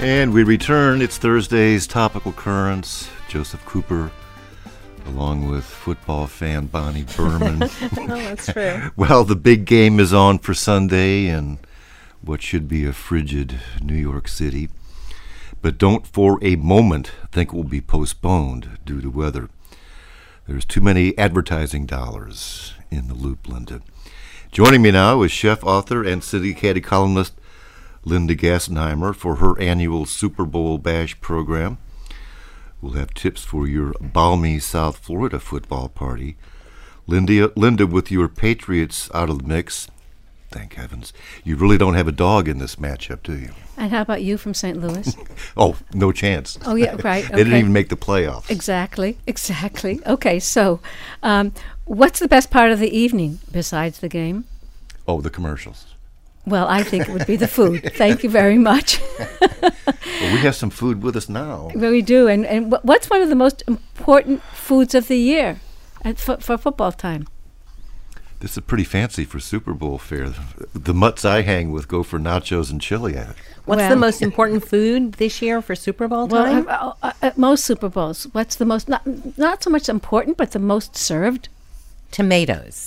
And we return. It's Thursday's Topical Currents. Joseph Cooper, along with football fan Bonnie Berman. Oh, that's true. Well, the big game is on for Sunday in what should be a frigid New York City. But don't for a moment think it will be postponed due to weather. There's too many advertising dollars in the loop, Linda. Joining me now is chef, author, and syndicated columnist Linda Gassenheimer for her annual Super Bowl Bash program. We'll have tips for your balmy South Florida football party. Linda, with your Patriots out of the mix, thank heavens, you really don't have a dog in this matchup, do you? And how about you from St. Louis? Oh, no chance. Oh, yeah, right. Okay. They didn't even make the playoffs. Exactly. Okay, so what's the best part of the evening besides the game? Oh, the commercials. Well, I think it would be the food. Thank you very much. Well, we have some food with us now. Well, we do. And what's one of the most important foods of the year for football time? This is pretty fancy for Super Bowl fare. The mutts I hang with go for nachos and chili. What's the most important food this year for Super Bowl time? Well, at most Super Bowls, what's the most, not so much important, but the most served? Tomatoes.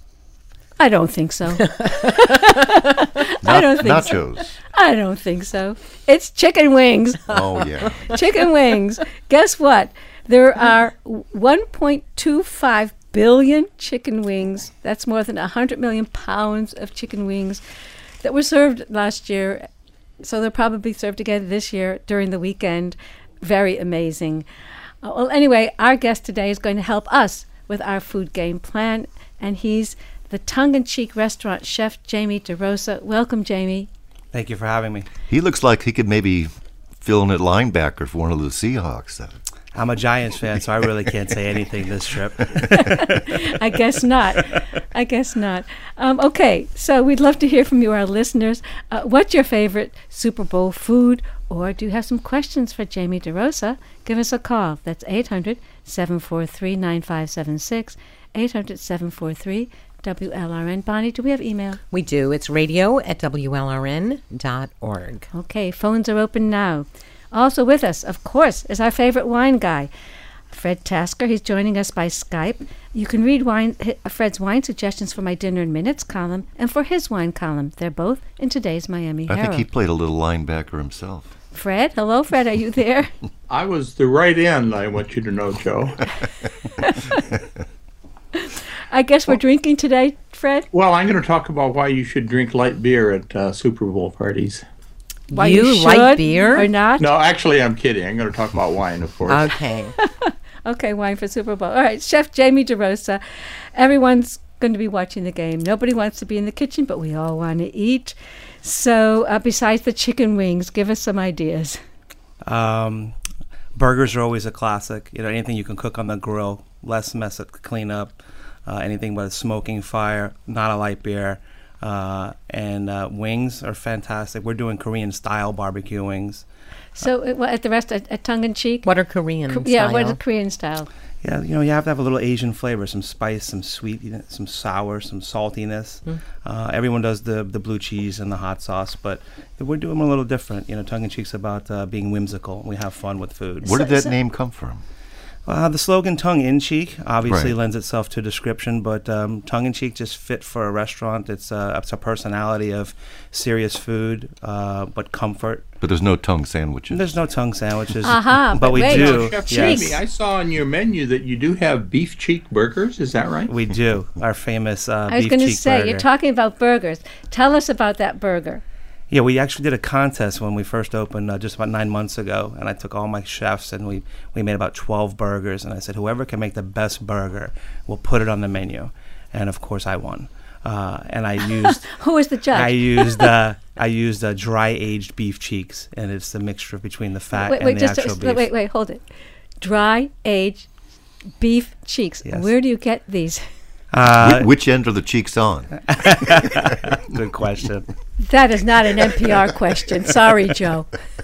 I don't think so. I don't think nachos. So. I don't think so. It's chicken wings. Oh, yeah. Chicken wings. Guess what? There are 1.25 billion chicken wings. That's more than 100 million pounds of chicken wings that were served last year. So they'll probably served again this year during the weekend. Very amazing. Well, anyway, our guest today is going to help us with our food game plan, and he's the tongue-in-cheek restaurant chef, Jamie DeRosa. Welcome, Jamie. Thank you for having me. He looks like he could maybe fill in at linebacker for one of the Seahawks. I'm a Giants fan, so I really can't say anything this trip. I guess not. Okay, so we'd love to hear from you, our listeners. What's your favorite Super Bowl food? Or do you have some questions for Jamie DeRosa? Give us a call. That's 800-743-9576, 800-743-WLRN. Bonnie, do we have email? We do. It's radio@WLRN.org. Okay, phones are open now. Also with us, of course, is our favorite wine guy, Fred Tasker. He's joining us by Skype. You can read Fred's wine suggestions for my Dinner in Minutes column and for his wine column. They're both in today's Miami Herald. I think he played a little linebacker himself. Fred? Hello, Fred. Are you there? I was the right end, I want you to know, Joe. I guess we're drinking today, Fred? Well, I'm going to talk about why you should drink light beer at Super Bowl parties. Why you like beer? Or not? No, actually, I'm kidding. I'm going to talk about wine, of course. Okay. Okay, wine for Super Bowl. All right, Chef Jamie DeRosa. Everyone's going to be watching the game. Nobody wants to be in the kitchen, but we all want to eat. So besides the chicken wings, give us some ideas. Burgers are always a classic. Anything you can cook on the grill, less mess to clean up. Anything but a smoking fire, not a light beer. And wings are fantastic. We're doing Korean-style barbecue wings. So at the rest, at tongue-in-cheek? What are Korean style? Yeah, what is Korean style? Yeah, you have to have a little Asian flavor, some spice, some sweetness, some sour, some saltiness. Everyone does the blue cheese and the hot sauce, but we're doing them a little different. Tongue-in-cheek's about being whimsical. We have fun with food. Where did that name come from? The slogan tongue-in-cheek obviously Right. lends itself to description, but tongue-in-cheek just fit for a restaurant. It's a personality of serious food, but comfort. But there's no tongue sandwiches. There's no tongue sandwiches, but we wait. do. Chef Yes, Jamie, I saw on your menu that you do have beef cheek burgers. Is that right? we do. Our famous I was beef going to cheek say, burger. you're talking about burgers. Tell us about that burger. Yeah, we actually did a contest when we first opened just about 9 months ago, and I took all my chefs and we made about 12 burgers, and I said, whoever can make the best burger, we'll put it on the menu. And of course I won. And I used Who was the judge? I used dry aged beef cheeks, and it's the mixture between the fat wait, and the actual beef. Wait, hold it. Dry aged beef cheeks. Yes. Where do you get these? Which end are the cheeks on? Good question. That is not an NPR question. Sorry, Joe.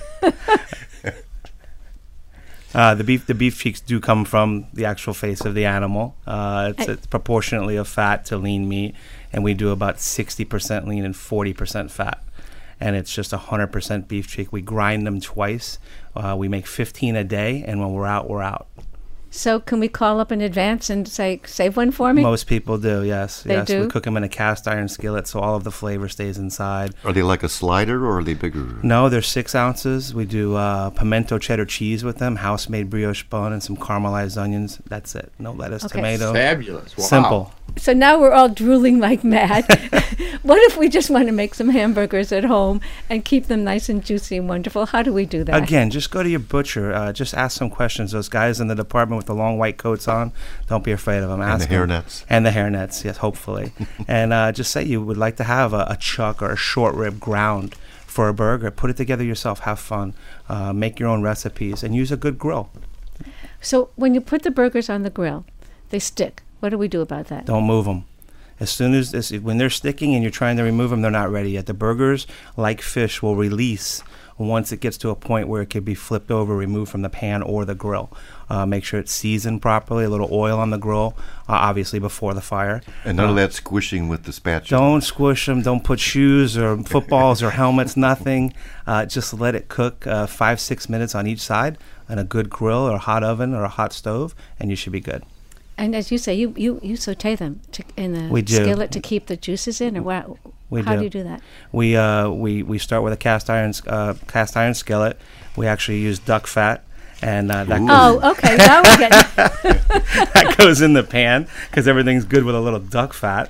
The beef cheeks do come from the actual face of the animal. It's proportionately of fat to lean meat, and we do about 60% lean and 40% fat. and it's just 100% beef cheek. We grind them twice. We make 15 a day, and when we're out, we're out. So can we call up in advance and say, save one for me? Most people do, yes. They yes. do? We cook them in a cast iron skillet, so all of the flavor stays inside. Are they like a slider or are they bigger? No, they're 6 ounces. We do pimento cheddar cheese with them, house-made brioche bun, and some caramelized onions. That's it. No lettuce, Okay. tomato. Fabulous. Wow. Simple. So now we're all drooling like mad. What if we just want to make some hamburgers at home and keep them nice and juicy and wonderful? How do we do that? Again, just go to your butcher. Just ask some questions. Those guys in the department with the long white coats on, don't be afraid of them. And Ask the them. hairnets. And the hairnets, yes, hopefully. And just say you would like to have a chuck or a short rib ground for a burger. Put it together yourself. Have fun. Make your own recipes and use a good grill. So when you put the burgers on the grill, they stick. What do we do about that? Don't move them. As soon as when they're sticking and you're trying to remove them, they're not ready yet. The burgers, like fish, will release once it gets to a point where it could be flipped over, removed from the pan or the grill. Make sure it's seasoned properly, a little oil on the grill, obviously before the fire. And none of that squishing with the spatula. Don't squish them. Don't put shoes or footballs or helmets, nothing. Just let it cook 5-6 minutes on each side on a good grill or a hot oven or a hot stove, and you should be good. And as you say, you saute them in the We do. skillet to keep the juices in, or what? How do you do that? We start with a cast iron skillet. We actually use duck fat, and that Ooh. Oh, okay. Now we get that goes in the pan because everything's good with a little duck fat.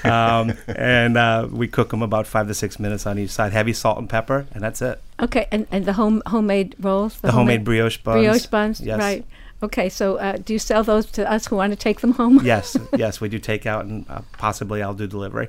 And we cook them about 5 to 6 minutes on each side. Heavy salt and pepper, and that's it. okay. And the homemade rolls, The homemade brioche buns. brioche buns, Yes. right? Okay. So do you sell those to us who want to take them home? Yes, we do takeout, and possibly I'll do delivery.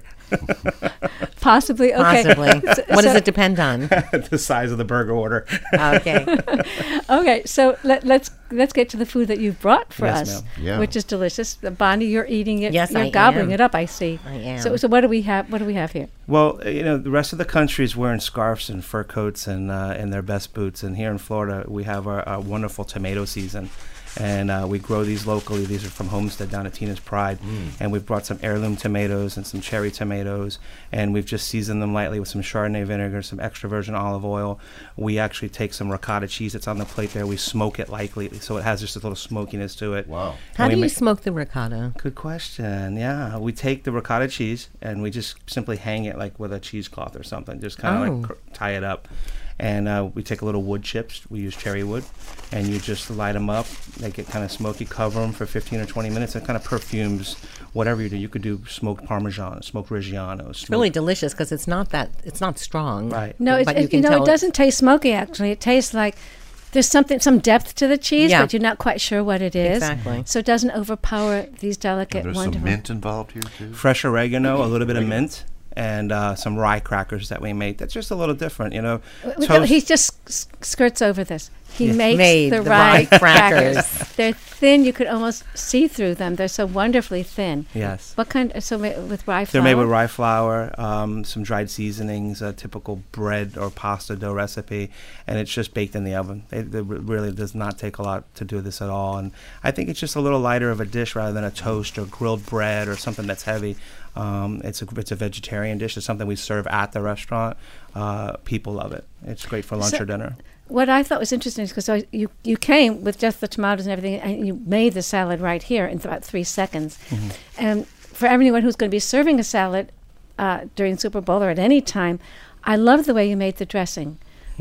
Possibly. Okay. Possibly. What does it depend on? The size of the burger order. Okay. Okay, so let's get to the food that you've brought for Yes, us, ma'am. Yeah. which is delicious. Bonnie, you're eating it. Yes, you're I gobbling am. it up. I see. I am. So what do we have? What do we have here? Well, the rest of the country is wearing scarves and fur coats and their best boots. And here in Florida, we have our wonderful tomato season. And we grow these locally. These are from Homestead down at Tina's Pride. And we've brought some heirloom tomatoes and some cherry tomatoes. And we've just seasoned them lightly with some Chardonnay vinegar, some extra virgin olive oil. We actually take some ricotta cheese that's on the plate there. We smoke it lightly so it has just a little smokiness to it. Wow. How And do we you ma- smoke the ricotta? Good question. Yeah, we take the ricotta cheese and we just simply hang it like with a cheesecloth or something. Just kind of tie it up. And we take a little wood chips. We use cherry wood, and you just light them up. They get kind of smoky. Cover them for 15 or 20 minutes. It kind of perfumes whatever you do. You could do smoked Parmesan, smoked Reggiano. It's really delicious because it's not strong. Right. No, But you can it tell doesn't taste smoky. Actually, it tastes like there's some depth to the cheese, Yeah. but you're not quite sure what it is. Exactly. So it doesn't overpower these delicate, There's wonderful. some mint involved here too. Fresh oregano, a little bit of mint, and some rye crackers that we make. That's just a little different, No, Toast- he just skirts over this. He makes Made the the rye rye crackers. crackers. They're thin. You could almost see through them. They're so wonderfully thin. Yes. What kind? So with rye flour. They're made with rye flour, some dried seasonings, a typical bread or pasta dough recipe, and it's just baked in the oven. It really does not take a lot to do this at all. And I think it's just a little lighter of a dish rather than a toast or grilled bread or something that's heavy. It's a vegetarian dish. It's something we serve at the restaurant. People love it. It's great for lunch So- or dinner. What I thought was interesting is because you came with just the tomatoes and everything, and you made the salad right here in about 3 seconds. Mm-hmm. And for anyone who's going to be serving a salad during Super Bowl or at any time, I love the way you made the dressing.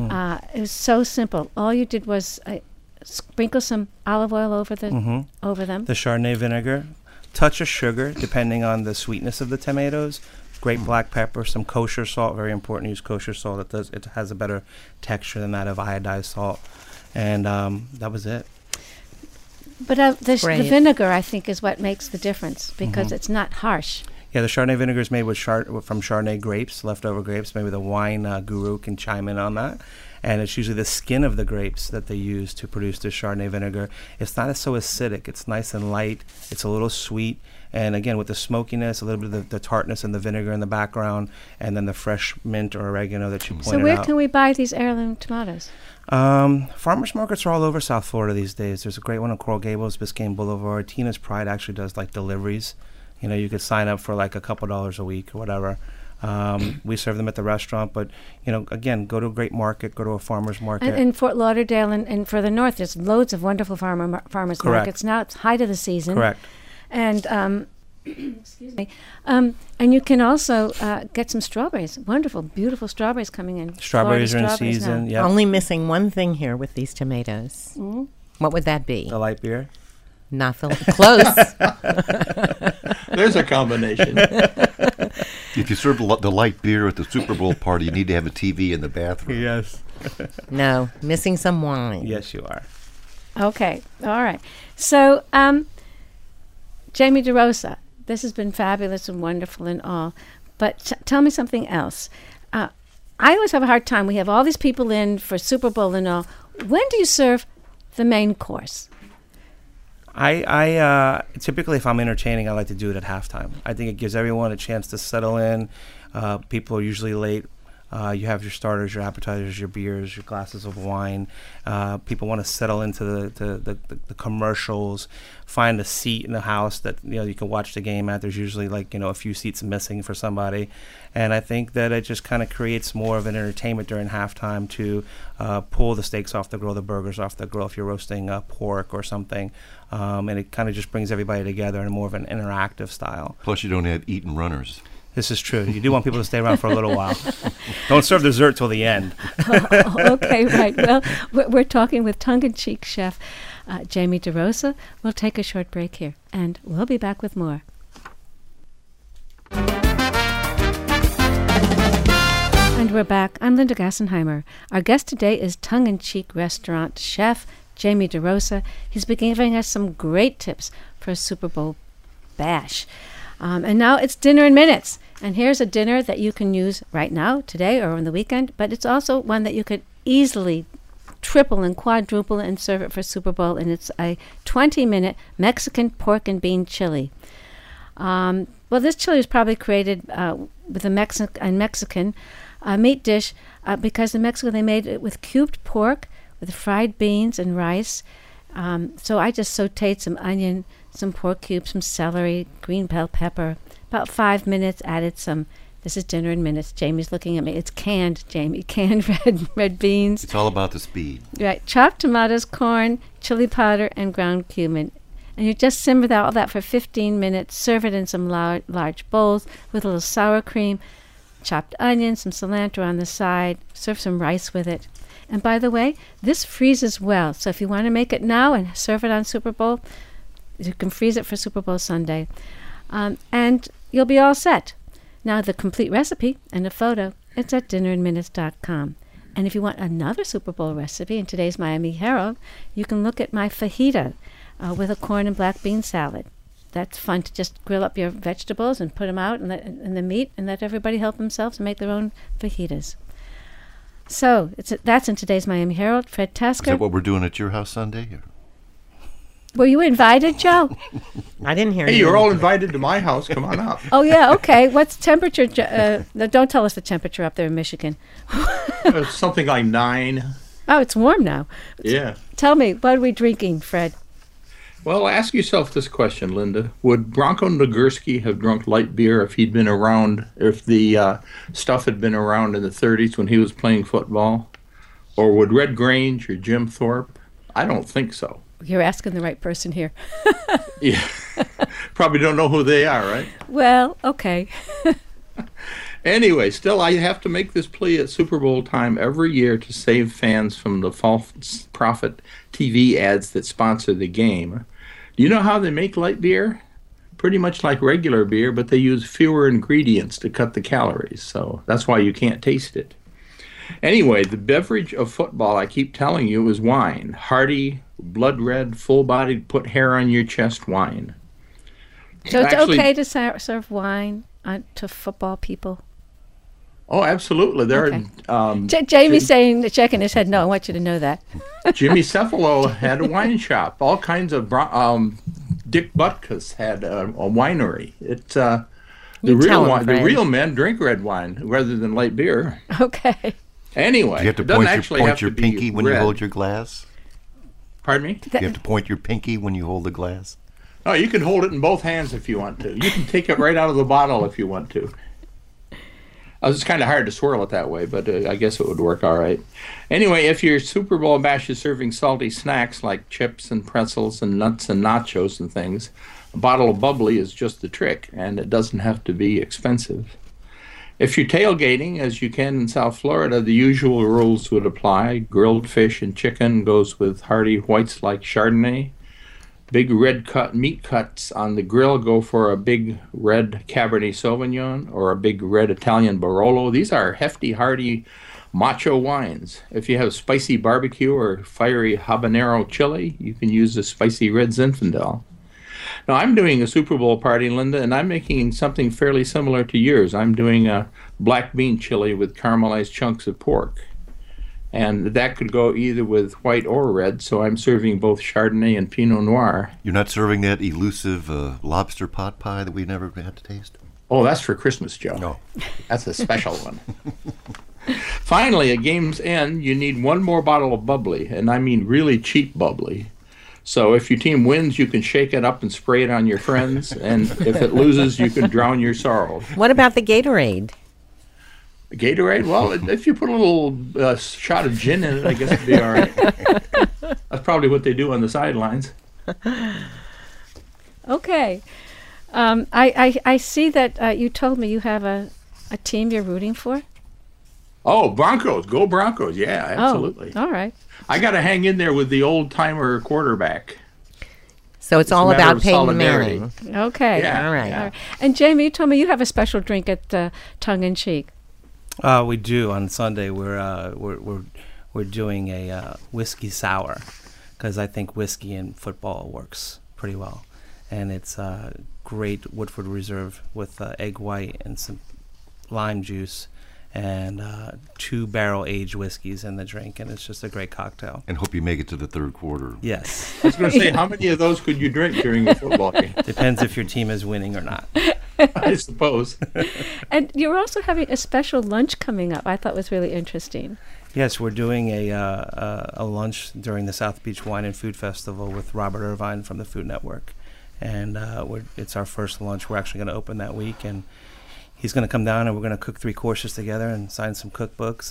It was so simple. All you did was sprinkle some olive oil over them. The Chardonnay vinegar, touch of sugar depending on the sweetness of the tomatoes, grape black pepper, some kosher salt, very important to use kosher salt. It has a better texture than that of iodized salt. And that was it. But the Great. vinegar, I think, is what makes the difference because it's not harsh. Yeah, the Chardonnay vinegar is made from Chardonnay grapes, leftover grapes. Maybe the wine guru can chime in on that. And it's usually the skin of the grapes that they use to produce the Chardonnay vinegar. It's not so acidic. It's nice and light. It's a little sweet. And again, with the smokiness, a little bit of the tartness and the vinegar in the background, and then the fresh mint or oregano that you pointed So where out. can we buy these heirloom tomatoes? Farmers markets are all over South Florida these days. There's a great one in Coral Gables, Biscayne Boulevard. Tina's Pride actually does like deliveries. You could sign up for like a couple dollars a week or whatever. We serve them at the restaurant, but again, go to a great market, go to a farmer's market. And in Fort Lauderdale and further north, there's loads of wonderful farmers Correct. markets now. It's height of the season. Correct. And excuse me. And you can also get some strawberries. Wonderful, beautiful strawberries coming in. Strawberries are in Florida strawberries season. now. Yeah. Only missing one thing here with these tomatoes. Mhm. What would that be? The light beer. Not the close. There's a combination. If you serve the light beer at the Super Bowl party, you need to have a TV in the bathroom. Yes. No, missing some wine. Yes, you are. Okay, all right. So, Jamie DeRosa, this has been fabulous and wonderful and all, but tell me something else. I always have a hard time. We have all these people in for Super Bowl and all. When do you serve the main course? I typically, if I'm entertaining, I like to do it at halftime. I think it gives everyone a chance to settle in. People are usually late. You have your starters, your appetizers, your beers, your glasses of wine. People want to settle into the commercials, find a seat in the house that you can watch the game at. There's usually a few seats missing for somebody, and I think that it just kind of creates more of an entertainment during halftime to pull the steaks off the grill, the burgers off the grill if you're roasting pork or something, and it kind of just brings everybody together in more of an interactive style. Plus, you don't have eating runners. This is true. You do want people to stay around for a little while. Don't serve dessert till the end. Okay, right. Well, we're talking with tongue-in-cheek chef Jamie DeRosa. We'll take a short break here, and we'll be back with more. And we're back. I'm Linda Gassenheimer. Our guest today is tongue-in-cheek restaurant chef Jamie DeRosa. He's been giving us some great tips for a Super Bowl bash. And now it's dinner in minutes. And here's a dinner that you can use right now, today, or on the weekend. But it's also one that you could easily triple and quadruple and serve it for Super Bowl. And it's a 20-minute Mexican pork and bean chili. Well, this chili was probably created with a Mexican meat dish because in Mexico they made it with cubed pork, with fried beans and rice. So I just sauteed some onion, some pork cubes, some celery, green bell pepper. About 5 minutes, added some, this is dinner in minutes. Jamie's looking at me. It's canned, Jamie, canned red beans. It's all about the speed. Right, chopped tomatoes, corn, chili powder, and ground cumin. And you just simmer all that for 15 minutes. Serve it in some large bowls with a little sour cream, chopped onions, some cilantro on the side. Serve some rice with it. And by the way, this freezes well. So if you want to make it now and serve it on Super Bowl, you can freeze it for Super Bowl Sunday. And you'll be all set. Now, the complete recipe and a photo, it's at dinnerinminutes.com. And if you want another Super Bowl recipe in today's Miami Herald, you can look at my fajita with a corn and black bean salad. That's fun to just grill up your vegetables and put them out in the meat and let everybody help themselves and make their own fajitas. So that's in today's Miami Herald. Fred Tasker. Is that what we're doing at your house Sunday? Were you invited, Joe? I didn't hear Hey, you. you're all invited to my house. Come on up. Oh, yeah, okay. What's temperature? No, don't tell us the temperature up there in Michigan. It's something like 9. Oh, it's warm now. Yeah. Tell me, what are we drinking, Fred? Well, ask yourself this question, Linda. Would Bronco Nagurski have drunk light beer if he'd been around, if the stuff had been around in the 30s when he was playing football? Or would Red Grange or Jim Thorpe? I don't think so. You're asking the right person here. Yeah. Probably don't know who they are, right? Well, okay. Anyway, still, I have to make this plea at Super Bowl time every year to save fans from the false profit TV ads that sponsor the game. Do you know how they make light beer? Pretty much like regular beer, but they use fewer ingredients to cut the calories, so that's why you can't taste it. Anyway, the beverage of football, I keep telling you, is wine. Hearty, blood red, full-bodied, put hair on your chest wine. So it's Actually, okay to serve wine to football people? Oh, absolutely. There Okay. are, Jamie's shaking his head. No, I want you to know that. Jimmy Cephalo had a wine shop. All kinds of Dick Butkus had a winery. It's the You real tell him, wine. The Fred. real men drink red wine rather than light beer. Okay. Anyway, Do you have to it doesn't point actually your, have point your to be pinky when you red. hold your glass? Pardon me? Do you have to point your pinky when you hold the glass? Oh, you can hold it in both hands if you want to. You can take it right out of the bottle if you want to. It's kind of hard to swirl it that way, but I guess it would work all right. Anyway, if your Super Bowl bash is serving salty snacks like chips and pretzels and nuts and nachos and things, a bottle of bubbly is just the trick, and it doesn't have to be expensive. If you're tailgating, as you can in South Florida, the usual rules would apply. Grilled fish and chicken goes with hearty whites like Chardonnay. Big red meat cuts on the grill go for a big red Cabernet Sauvignon or a big red Italian Barolo. These are hefty, hearty macho wines. If you have spicy barbecue or fiery habanero chili, you can use the spicy red Zinfandel. Now, I'm doing a Super Bowl party, Linda, and I'm making something fairly similar to yours. I'm doing a black bean chili with caramelized chunks of pork. And that could go either with white or red, so I'm serving both Chardonnay and Pinot Noir. You're not serving that elusive lobster pot pie that we never had to taste? Oh, that's for Christmas, Joe. No. That's a special one. Finally, at game's end, you need one more bottle of bubbly, and I mean really cheap bubbly. So if your team wins, you can shake it up and spray it on your friends, and if it loses, you can drown your sorrows. What about the Gatorade? Gatorade? Well, if you put a little shot of gin in it, I guess it'd be all right. That's probably what they do on the sidelines. Okay. I see that you told me you have a team you're rooting for. Oh, Broncos. Go Broncos. Yeah, absolutely. Oh, all right. I got to hang in there with the old-timer quarterback. So it's all a matter about of Peyton solidarity. Manning. Okay. Yeah, All right. yeah. And Jamie, you told me you have a special drink at Tongue in Cheek. We do on Sunday. We're doing a whiskey sour because I think whiskey in football works pretty well, and it's great Woodford Reserve with egg white and some lime juice and 2 barrel-aged whiskeys in the drink, and it's just a great cocktail. And hope you make it to the third quarter. Yes, I was going to say, how many of those could you drink during a football game? depends if your team is winning or not. I suppose. And you're also having a special lunch coming up. I thought was really interesting. Yes, we're doing a lunch during the South Beach Wine and Food Festival with Robert Irvine from the Food Network, and it's our first lunch. We're actually going to open that week, and he's going to come down and we're going to cook 3 courses together and sign some cookbooks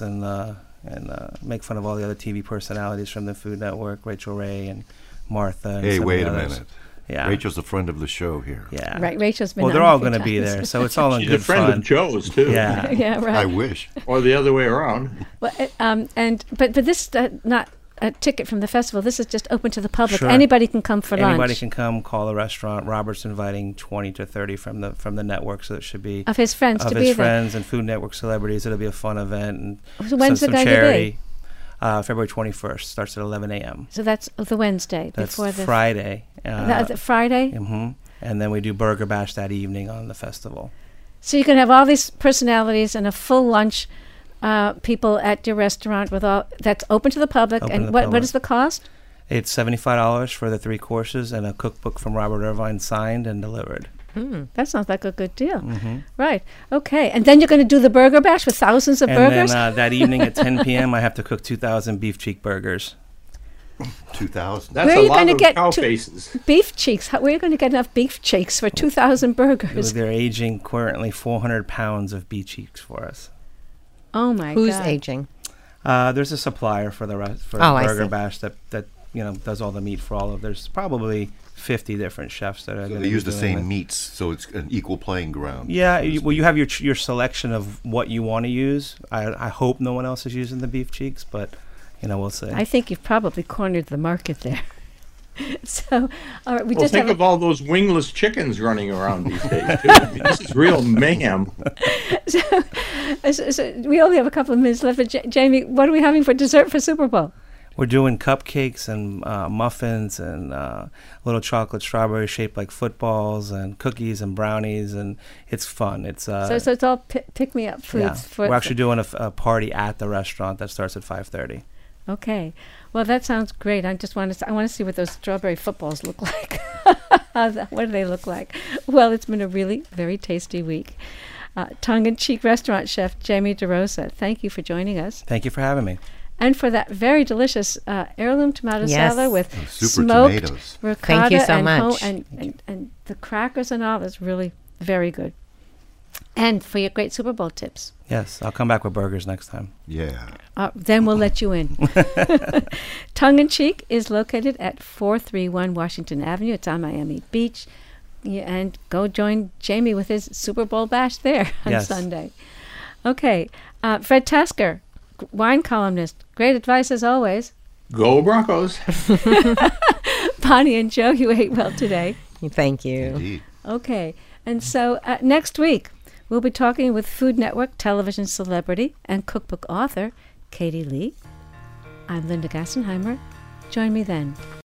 and make fun of all the other TV personalities from the Food Network, Rachel Ray and Martha. And Hey, some of wait the a others. minute. Yeah. Rachel's a friend of the show here. Yeah. Right, Rachel's been Well, on they're a all few going to be times. there, so it's all in She's good a friend fun. of Joe's, too. Yeah. Yeah, right. I wish. Or the other way around. Well, but this not a ticket from the festival. This is just open to the public. Sure. Anybody can come for lunch. Anybody can come, call the restaurant. Robert's inviting 20 to 30 from the network, so it should be Of his friends of to his be there. friends and Food Network celebrities. It'll be a fun event and So when's some it going to be? charity. February 21st starts at 11 a.m. So that's the Wednesday That's before the Friday. That's Friday. hmm And then we do Burger Bash that evening on the festival. So you can have all these personalities and a full lunch. People at your restaurant with all that's open to the public. Open And to the what public. is the cost? It's $75 for the 3 courses and a cookbook from Robert Irvine signed and delivered. That sounds like a good deal. Mm-hmm. Right. Okay. And then you're going to do the burger bash with thousands of And burgers? then that evening at 10 p.m., I have to cook 2,000 beef cheek burgers. 2,000. That's Where a are you lot gonna of get cow to- faces. Beef cheeks. Where are you going to get enough beef cheeks for 2,000 burgers? They're aging currently 400 pounds of beef cheeks for us. Oh, my Who's God. aging? There's a supplier for the Oh, I Burger see. Bash that does all the meat for all of. There's probably 50 different chefs that are. So gonna they be use the doing same it. meats, so it's an equal playing ground. Yeah, you have your selection of what you want to use. I hope no one else is using the beef cheeks, but we'll see. I think you've probably cornered the market there. So, all right, we Well, just think have of all those wingless chickens running around these days, too. I mean, this is real mayhem. so we only have a couple of minutes left. But Jamie, what are we having for dessert for Super Bowl? We're doing cupcakes and muffins and little chocolate strawberries shaped like footballs and cookies and brownies, and it's fun. It's So it's all pick me up foods. yeah. For We're actually doing a party at the restaurant that starts at 5:30. Okay. Well, that sounds great. I want to see what those strawberry footballs look like. What do they look like? Well, it's been a really very tasty week. Tongue-in-cheek restaurant chef Jamie DeRosa, thank you for joining us. Thank you for having me. And for that very delicious heirloom tomato Yes. salad with Super smoked tomatoes. ricotta Thank you so and much. and the crackers and all is really very good. And for your great Super Bowl tips. Yes, I'll come back with burgers next time. Yeah. Then we'll let you in. Tongue in Cheek is located at 431 Washington Avenue. It's on Miami Beach. Yeah, and go join Jamie with his Super Bowl bash there on Yes. Sunday. Okay. Fred Tasker, wine columnist. Great advice as always. Go Broncos. Bonnie and Joe, you ate well today. Thank you. Indeed. Okay. And so next week, we'll be talking with Food Network television celebrity and cookbook author Katie Lee. I'm Linda Gassenheimer. Join me then.